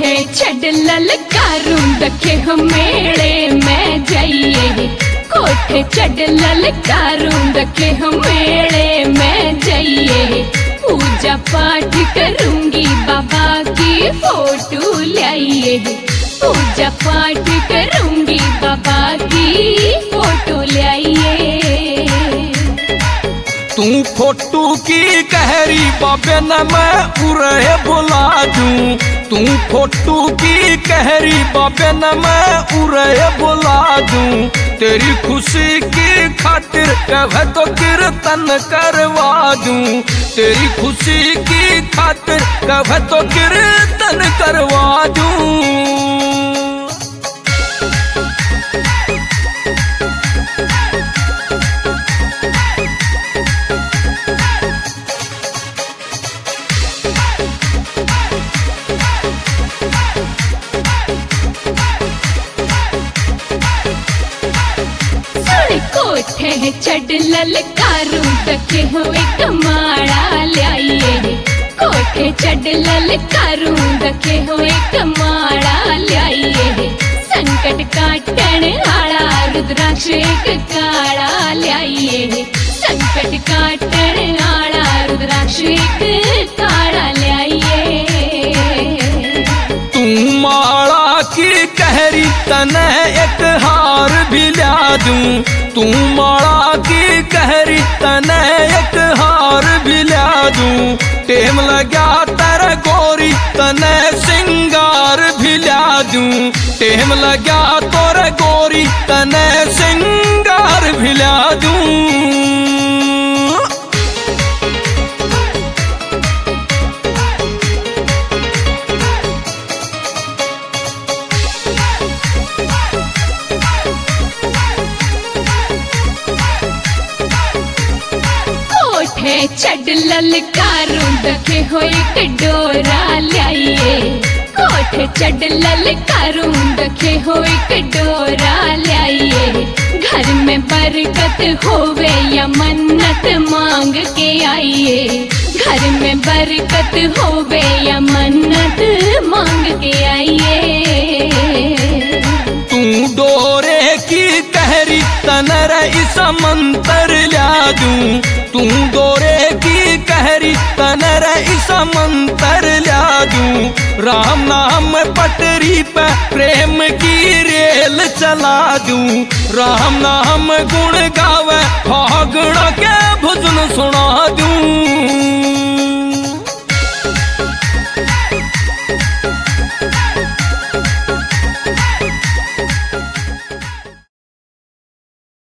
कोठे छड़ ललकारूं दखे हो मेले में जाइए। कोठे छड़ ललकारूं दखे हो मेले में जाइए। पूजा पाठ करूंगी बाबा की फोटो लाइए। पूजा पाठ करूंगी बाबा की फोटो लाइए। तू फोटू की कहरी बाबे न मैं उरे बुला दूं। तू फोटू की कहरी बाबे न मैं उरे बुला दूं। तेरी खुशी की खातिर कह तो कीर्तन करवा दूं। तेरी खुशी की खातिर कह तो कीर्तन करवा दूं। कोठे छड़ ललकारूं दखे हो एक माड़ा लाइए। कोठे छड़ ललकारूं दखे हो एक माड़ा लाइए। संकट काटण आला रुद्राक्ष एक काड़ा लाइए। संकट काटण आला रुद्राक्ष एक काड़ा लाइए। तू माला की कहरी तने एक हार भी ला दूं। तू माला की कहरी तने एक हार भी ला दूं। टेम लगा तेरे गोरी तने सिंगार भी ला दूं। टेम लगा तोरे गोरी तने सिंगार भी ला दूं। कोठे छड़ ललकारूं दखे हो एक डोरा लाइए। कोठे छड़ ललकारूं दखे हो एक डोरा लाइए। घर में बरकत होवे या मन्नत मांग के आइए। घर में बरकत होवे या मन्नत मांग के आइए। तू डोरे की कहरी तनर इस मंत्र ला दूं। तू डोरे की कहरी तनर इस मंत्र ला दूं। राम नाम पटरी पे प्रेम की रेल चला दूं। राम नाम गुण गावे फागुन के भजन सुना दूं।